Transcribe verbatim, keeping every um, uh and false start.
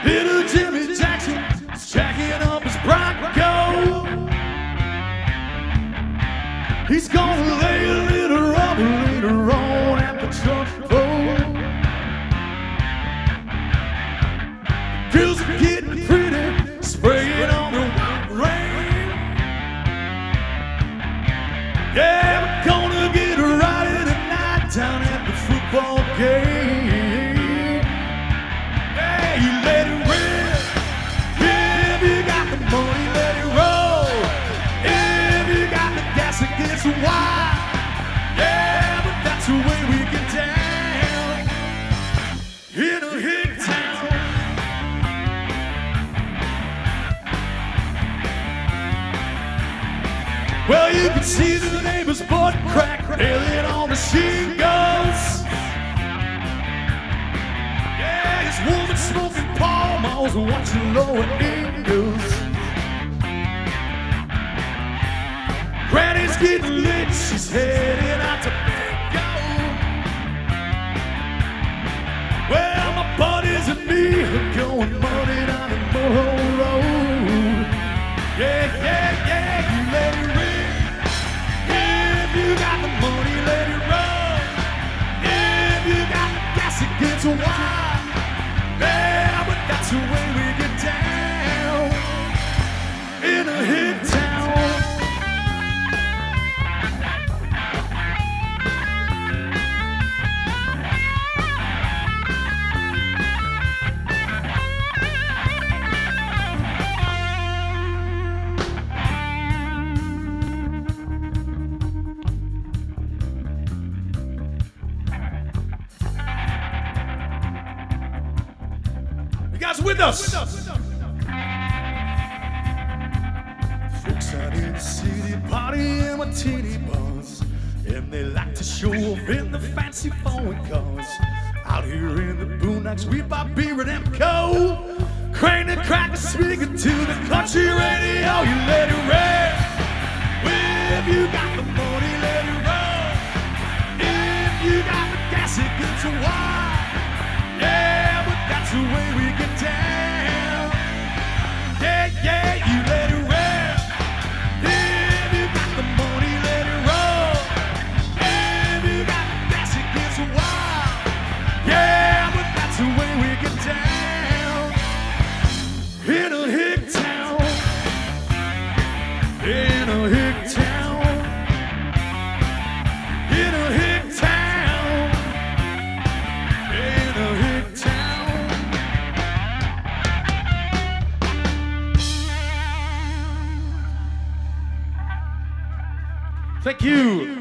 Little Jimmy Jackson is jacking up his Bronco. He's gonna lay a little rubber later on at the truck road. Girls are getting pretty, spraying on the white rain. Yeah, we're gonna get right tonight down at the football game. Yeah, you let it rip. If you got the money, let it roll. If you got the gas against the wire. Yeah, but that's the way we get down in a hick town. Well, you can see the neighbor's butt crack nailing on the shingles. Yeah, his woman smoking Pall Malls and watching Lower Ingles. Granny's getting lit, she's heading out to bingo. Well, my buddies and me are going money down the Mulholland Road. Yeah, yeah, yeah, you let it rip. If you got the money, let it roll. If you got the gas against the wire. Yeah, but that's the way we get down in a hick town. You guys with us? Folks out in the city party in martini bars, and they like to show off in the fancy foreign cars. Out here in the boondocks, we buy beer at Emco. Crane and crack a speaker to the country radio. You let it rip. If you got the money, let it roll. If you got the gas, it gets a wire. Yeah, but that's the way we get down. Yeah, yeah, you let it rip. If you got the money, let it roll. If you got the gas, it gets a wire. Yeah, but that's the way we get down in a hick town. In a hick town. In a hick town. In a hick town. Thank you.